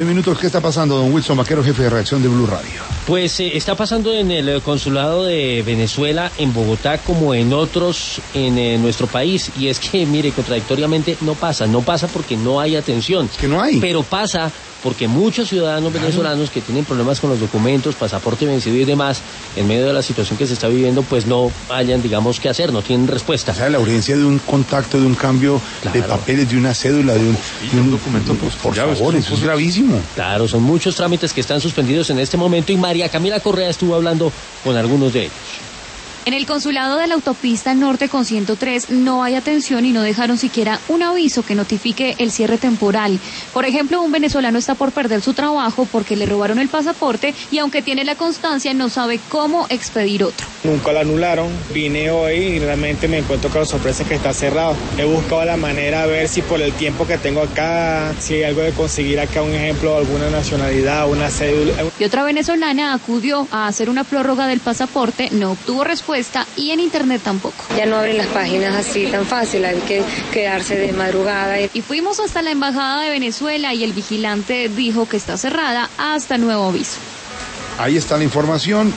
Minutos, ¿qué está pasando, don Wilson Vaquero, jefe de redacción de Blue Radio? Pues está pasando en el consulado de Venezuela en Bogotá como en otros en nuestro país, y es que, mire, contradictoriamente no pasa porque no hay atención. Es que no hay. Pero pasa porque muchos ciudadanos venezolanos que tienen problemas con los documentos, pasaporte vencido y demás, en medio de la situación que se está viviendo, pues no hayan, digamos, qué hacer, no tienen respuesta. O sea, la urgencia de un contacto, de un cambio de papeles, de una cédula, de un documento, pues por favor, eso es gravísimo. Claro, son muchos trámites que están suspendidos en este momento y María Camila Correa estuvo hablando con algunos de ellos. En el consulado de la autopista norte con 103 no hay atención y no dejaron siquiera un aviso que notifique el cierre temporal. Por ejemplo, un venezolano está por perder su trabajo porque le robaron el pasaporte y aunque tiene la constancia no sabe cómo expedir otro. Nunca lo anularon, vine hoy y realmente me encuentro con la sorpresa que está cerrado. He buscado la manera a ver si por el tiempo que tengo acá, si hay algo de conseguir acá, un ejemplo, alguna nacionalidad, una cédula. Y otra venezolana acudió a hacer una prórroga del pasaporte, no obtuvo respuesta y en internet tampoco. Ya no abren las páginas así tan fácil, hay que quedarse de madrugada. Y fuimos hasta la embajada de Venezuela y el vigilante dijo que está cerrada hasta nuevo aviso. Ahí está la información.